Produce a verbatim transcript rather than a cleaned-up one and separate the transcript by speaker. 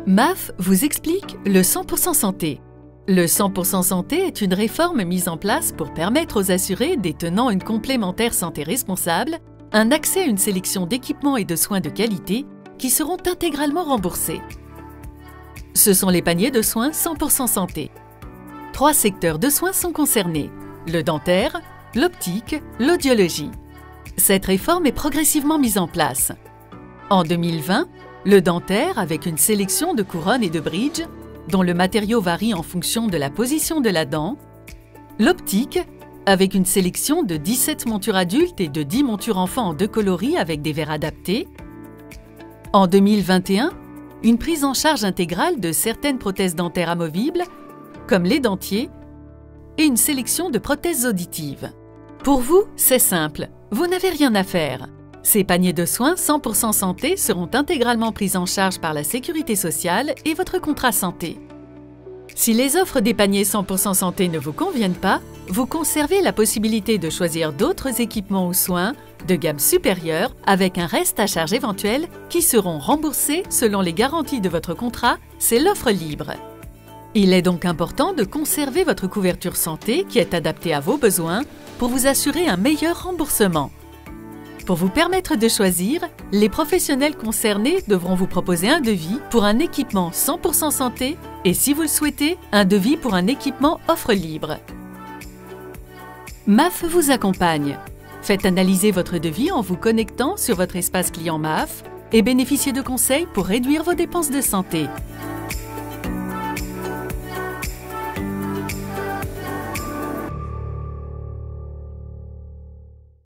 Speaker 1: M A F vous explique le cent pour cent santé. Le cent pour cent santé est une réforme mise en place pour permettre aux assurés détenant une complémentaire santé responsable un accès à une sélection d'équipements et de soins de qualité qui seront intégralement remboursés. Ce sont les paniers de soins cent pour cent santé. Trois secteurs de soins sont concernés: le dentaire, l'optique, l'audiologie. Cette réforme est progressivement mise en place. En deux mille vingt, le dentaire, avec une sélection de couronnes et de bridges, dont le matériau varie en fonction de la position de la dent. L'optique, avec une sélection de dix-sept montures adultes et de dix montures enfants en deux coloris avec des verres adaptés. En deux mille vingt et un, une prise en charge intégrale de certaines prothèses dentaires amovibles, comme les dentiers, et une sélection de prothèses auditives. Pour vous, c'est simple, vous n'avez rien à faire. Ces paniers de soins cent pour cent santé seront intégralement pris en charge par la Sécurité sociale et votre contrat santé. Si les offres des paniers cent pour cent santé ne vous conviennent pas, vous conservez la possibilité de choisir d'autres équipements ou soins de gamme supérieure avec un reste à charge éventuel qui seront remboursés selon les garanties de votre contrat, c'est l'offre libre. Il est donc important de conserver votre couverture santé qui est adaptée à vos besoins pour vous assurer un meilleur remboursement. Pour vous permettre de choisir, les professionnels concernés devront vous proposer un devis pour un équipement cent pour cent santé et, si vous le souhaitez, un devis pour un équipement offre libre. M A F vous accompagne. Faites analyser votre devis en vous connectant sur votre espace client M A F et bénéficiez de conseils pour réduire vos dépenses de santé.